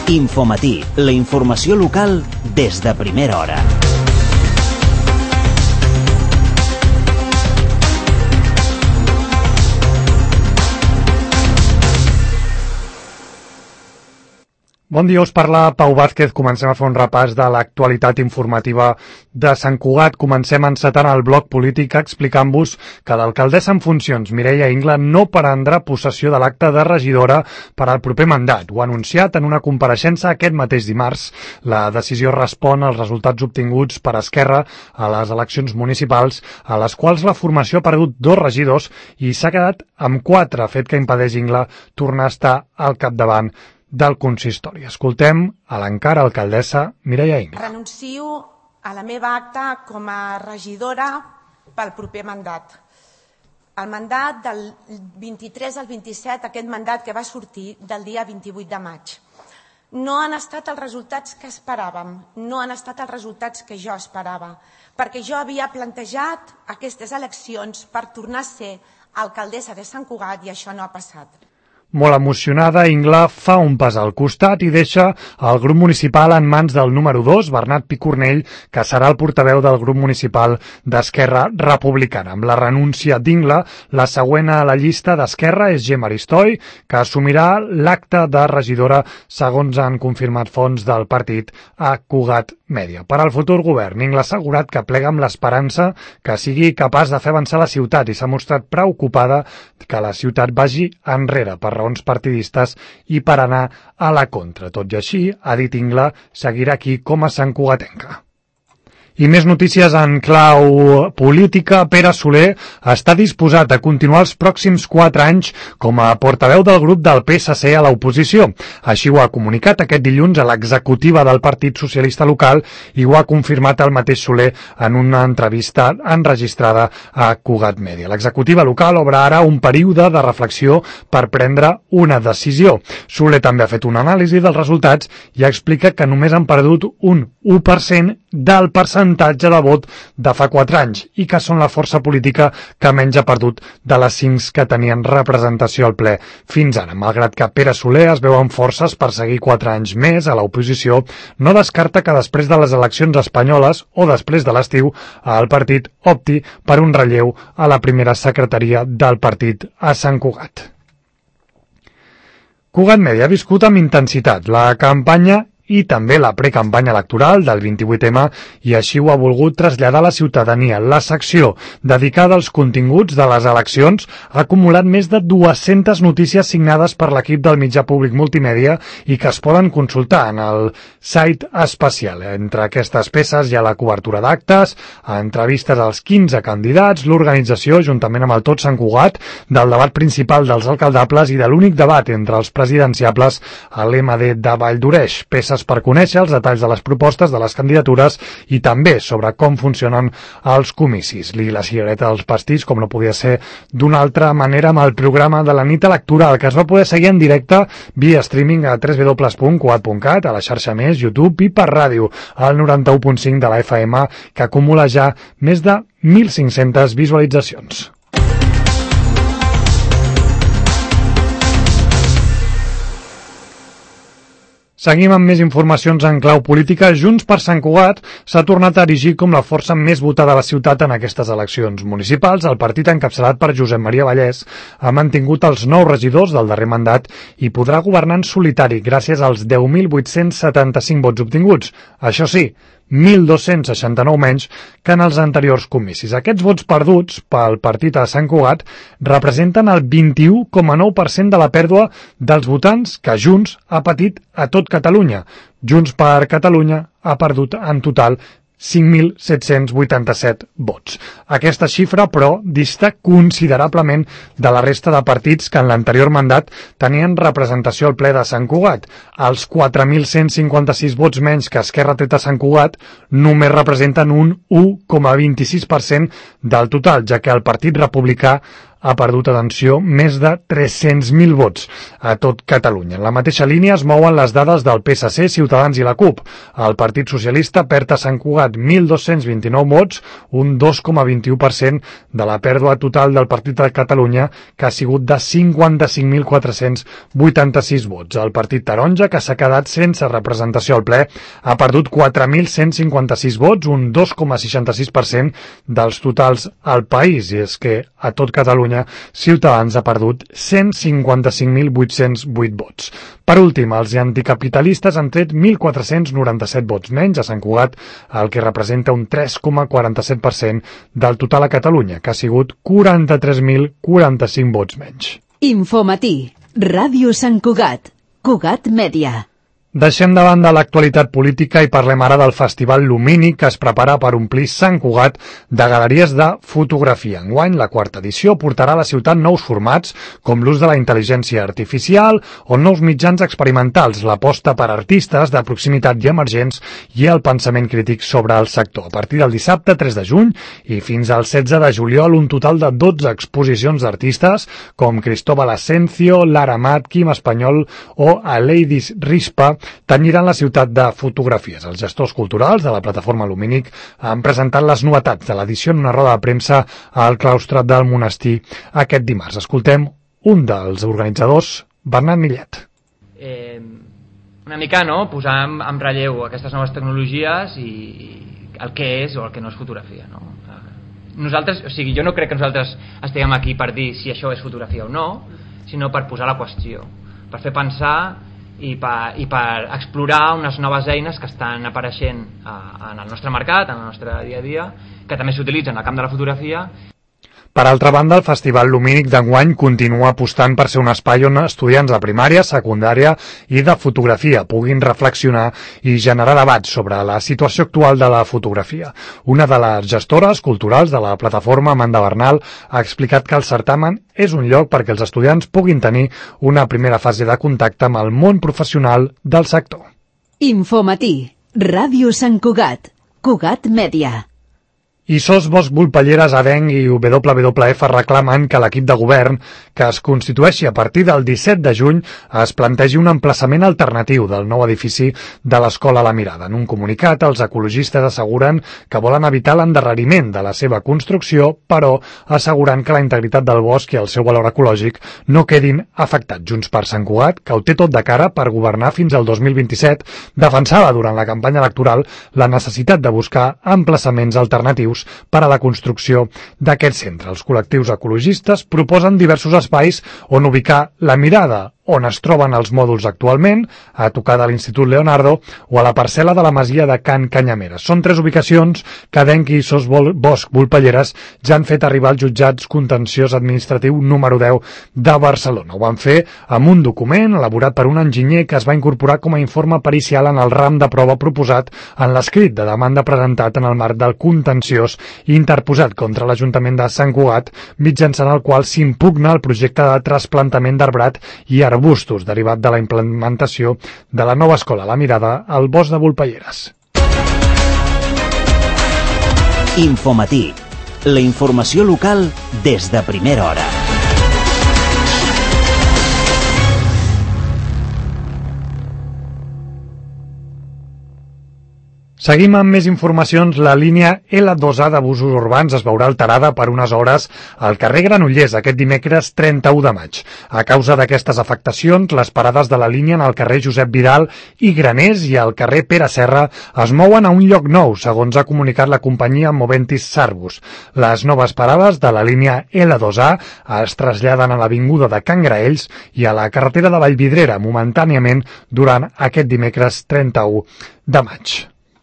Infomatí, la informació local des de primera hora. Bon dia, us parla Pau Vázquez. Comencem a fer un repàs de l'actualitat informativa de Sant Cugat. Comencem encetant el bloc polític explicant-vos que l'alcaldessa en funcions, Mireia Ingla, no prendrà possessió de l'acte de regidora per al proper mandat. Ho ha anunciat en una compareixença aquest mateix dimarts. La decisió respon als resultats obtinguts per Esquerra a les eleccions municipals, a les quals la formació ha perdut 2 regidors i s'ha quedat amb 4, fet que impedeix Ingla tornar a estar al capdavant del consistori. Escoltem a l'encara alcaldessa Mireia Ingla. Renuncio a la meva acta com a regidora pel proper mandat. El mandat del 23 al 27, aquest mandat que va sortir del dia 28 de maig. No han estat els resultats que esperàvem, no han estat els resultats que jo esperava, perquè jo havia plantejat aquestes eleccions per tornar a ser alcaldessa de Sant Cugat i això no ha passat. Molt emocionada, Ingla fa un pas al costat i deixa el grup municipal en mans del número 2, Bernat Picornell, que serà el portaveu del grup municipal d'Esquerra Republicana. Amb la renúncia d'Ingla, la següent a la llista d'Esquerra és Gemma Aristoi, que assumirà l'acte de regidora, segons han confirmat fonts del partit a Cugat Mèdia. Per al futur govern, Ingla ha assegurat que plega amb l'esperança que sigui capaç de fer avançar la ciutat i s'ha mostrat preocupada que la ciutat vagi enrere per raons partidistes i per anar a la contra. Tot i així, ha dit Ingla, seguirà aquí com a santcugatenca. I més notícies en clau política. Pere Soler està disposat a continuar els pròxims 4 anys com a portaveu del grup del PSC a l'oposició. Així ho ha comunicat aquest dilluns a l'executiva del Partit Socialista Local i ho ha confirmat el mateix Soler en una entrevista enregistrada a Cugat Mèdia. L'executiva local obre ara un període de reflexió per prendre una decisió. Soler també ha fet una anàlisi dels resultats i explica que només han perdut un 1% del percentatge de vot de fa 4 anys i que són la força política que menys ha perdut de les 5 que tenien representació al ple fins ara. Malgrat que Pere Soler es veu amb forces per seguir 4 anys més a l'oposició, no descarta que després de les eleccions espanyoles o després de l'estiu el partit opti per un relleu a la primera secretaria del partit a Sant Cugat. Cugat Mèdia ha viscut amb intensitat la campanya i també la precampanya electoral del 28M i així ho ha volgut traslladar a la ciutadania. La secció dedicada als continguts de les eleccions ha acumulat més de 200 notícies signades per l'equip del mitjà públic multimèdia i que es poden consultar en el site especial. Entre aquestes peces hi ha la cobertura d'actes, entrevistes als 15 candidats, l'organització, juntament amb el Tot Sant Cugat, del debat principal dels alcaldables i de l'únic debat entre els presidenciables a l'MD de Valldoreix. Peces per conèixer els detalls de les propostes de les candidatures i també sobre com funcionen els comicis. I la cigareta dels pastís, com no podia ser d'una altra manera, amb el programa de la nit electoral, que es va poder seguir en directe via streaming a www.cugat.cat, a la xarxa Més, YouTube i per ràdio, al 91.5 de la FM, que acumula ja més de 1.500 visualitzacions. Seguim amb més informacions en clau política. Junts per Sant Cugat s'ha tornat a erigir com la força més votada a la ciutat en aquestes eleccions municipals. El partit encapçalat per Josep Maria Vallès ha mantingut els 9 regidors del darrer mandat i podrà governar en solitari gràcies als 10.875 vots obtinguts. Això sí, 1.269 menys que en els anteriors comicis. Aquests vots perduts pel partit a Sant Cugat representen el 21,9% de la pèrdua dels votants que Junts ha patit a tot Catalunya. Junts per Catalunya ha perdut en total 5.787 vots. Aquesta xifra, però, dista considerablement de la resta de partits que en l'anterior mandat tenien representació al ple de Sant Cugat. Els 4.156 vots menys que Esquerra té a Sant Cugat només representen un 1,26% del total, ja que el Partit Republicà ha perdut, atenció, més de 300.000 vots a tot Catalunya. En la mateixa línia es mouen les dades del PSC, Ciutadans i la CUP. El Partit Socialista perd a Sant Cugat 1.229 vots, un 2,21% de la pèrdua total del Partit de Catalunya, que ha sigut de 55.486 vots. El Partit Taronja, que s'ha quedat sense representació al ple, ha perdut 4.156 vots, un 2,66% dels totals al país. I és que a tot Catalunya Ciutadans ha perdut 155.808 vots. Per últim, els anticapitalistes han tret 1.497 vots menys a Sant Cugat, el que representa un 3,47% del total a Catalunya, que ha sigut 43.045 vots menys. Infomatí, Ràdio Sant Cugat, Cugat Mèdia. Deixem de banda l'actualitat política i parlem ara del Festival Lumínic, que es prepara per omplir Sant Cugat de galeries de fotografia. Enguany, la quarta edició portarà a la ciutat nous formats, com l'ús de la intel·ligència artificial o nous mitjans experimentals, l'aposta per artistes de proximitat i emergents i el pensament crític sobre el sector. A partir del dissabte 3 de juny i fins al 16 de juliol, un total de 12 exposicions d'artistes com Cristóbal Asencio, Lara Mat, Quim Espanyol o Aleidis Rispa tenyiran la ciutat de fotografies. Els gestors culturals de la plataforma Lumínic han presentat les novetats de l'edició en una roda de premsa al claustre del monestir aquest dimarts. Escoltem un dels organitzadors, Bernat Millet. Una mica, no?, posar en relleu aquestes noves tecnologies i el que és o el que no és fotografia, no? Nosaltres, o sigui, jo no crec que nosaltres estiguem aquí per dir si això és fotografia o no, sinó per posar la qüestió, per fer pensar i per explorar unes noves eines que estan apareixent en el nostre mercat, en el nostre dia a dia, que també s'utilitzen al camp de la fotografia. Per altra banda, el Festival Lumínic d'enguany continua apostant per ser un espai on estudiants de primària, secundària i de fotografia puguin reflexionar i generar debats sobre la situació actual de la fotografia. Una de les gestores culturals de la plataforma, Amanda Bernal, ha explicat que el certamen és un lloc perquè els estudiants puguin tenir una primera fase de contacte amb el món professional del sector. Infomatí, Ràdio Sant Cugat, Cugat Mèdia. I SOS Bosch Volpelleres, ADENC i WWF reclamen que l'equip de govern, que es constitueixi a partir del 17 de juny, es plantegi un emplaçament alternatiu del nou edifici de l'Escola La Mirada. En un comunicat, els ecologistes asseguren que volen evitar l'endarreriment de la seva construcció, però asseguren que la integritat del bosc i el seu valor ecològic no quedin afectats. Junts per Sant Cugat, que ho té tot de cara per governar fins al 2027, defensava durant la campanya electoral la necessitat de buscar emplaçaments alternatius per a la construcció d'aquest centre. Els col·lectius ecologistes proposen diversos espais on ubicar La Mirada, on es troben els mòduls actualment, a tocar de l'Institut Leonardo o a la parcel·la de la masia de Can Canyamera. Són 3 ubicacions que ADENC i SOS Bosch Volpelleres ja han fet arribar als jutjats contenciós administratiu número 10 de Barcelona. Ho van fer amb un document elaborat per un enginyer que es va incorporar com a informe pericial en el ram de prova proposat en l'escrit de demanda presentat en el marc del contenciós interposat contra l'Ajuntament de Sant Cugat, mitjançant el qual s'impugna el projecte de trasplantament d'arbrat i arbustos derivat de la implementació de la nova escola La Mirada al bosc de Volpelleres. Infomatí, la informació local des de primera hora. Seguim amb més informacions. La línia L2A de busos urbans es veurà alterada per unes hores al carrer Granollers aquest dimecres 31 de maig. A causa d'aquestes afectacions, les parades de la línia en el carrer Josep Vidal i Graners i al carrer Pere Serra es mouen a un lloc nou, segons ha comunicat la companyia Moventis Sarbus. Les noves parades de la línia L2A es traslladen a l'avinguda de Can Graells i a la carretera de Vallvidrera momentàniament durant aquest dimecres 31 de maig.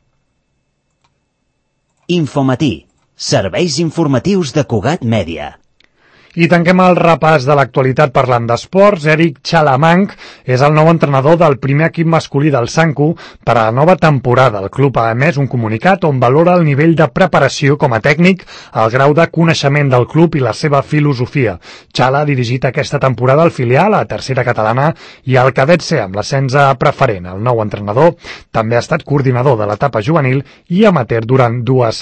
Infomatí, serveis informatius de Cugat Mèdia. I tanquem el repàs de l'actualitat parlant d'esports. Eric Chalamanc és el nou entrenador del primer equip masculí del Sanku per a la nova temporada. El club ha emès un comunicat on valora el nivell de preparació com a tècnic, el grau de coneixement del club i la seva filosofia. Chala ha dirigit aquesta temporada al filial, a tercera catalana, i al cadet C amb l'ascens a preferent. El nou entrenador també ha estat coordinador de l'etapa juvenil i amateur durant 2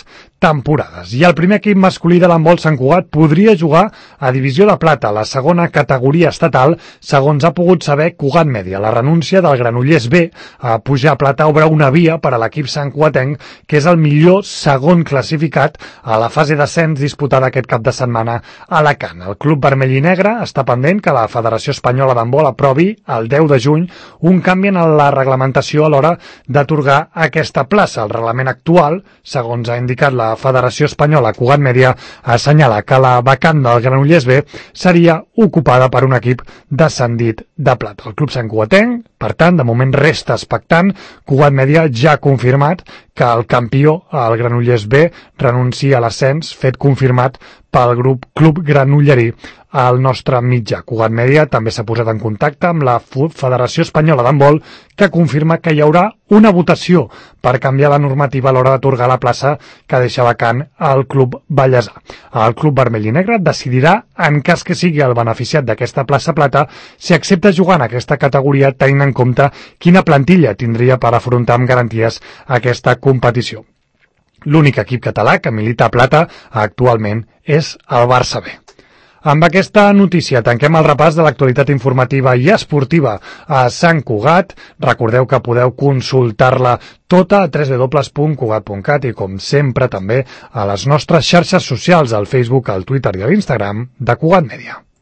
temporades. I el primer equip masculí de l'handbol Sant Cugat podria jugar a Divisió de Plata, la segona categoria estatal, segons ha pogut saber Cugat Mèdia. La renúncia del Granollers B a pujar a Plata obre una via per a l'equip santcugatenc, que és el millor segon classificat a la fase d'ascens disputada aquest cap de setmana a Alacant. El club vermell i negre està pendent que la Federació Espanyola d'Handbol aprovi el 10 de juny un canvi en la reglamentació a l'hora d'atorgar aquesta plaça. El reglament actual, segons ha indicat la Federació Espanyola, Cugat Mèdia assenyala que la vacant del Granollers B seria ocupada per un equip descendit de Plata. El club santcugatenc, per tant, de moment resta expectant. Cugat Mèdia ja ha confirmat que el campió, el Granollers B, renuncia a l'ascens, fet confirmat pel grup Club Granollerí al nostre mitjà. Cugat Mèdia també s'ha posat en contacte amb la Federació Espanyola d'Handbol, que confirma que hi haurà una votació per canviar la normativa a l'hora d'atorgar la plaça que deixa vacant al club ballesà. El club vermell i negre decidirà, en cas que sigui el beneficiat d'aquesta plaça plata, si accepta jugar en aquesta categoria tenint en compte quina plantilla tindria per afrontar amb garanties aquesta competició. L'únic equip català que milita a Plata actualment és el Barça B. Amb aquesta notícia tanquem el repàs de l'actualitat informativa i esportiva a Sant Cugat. Recordeu que podeu consultar-la tota a www.cugat.cat i, com sempre, també a les nostres xarxes socials, al Facebook, al Twitter i a l'Instagram de Cugat Mèdia.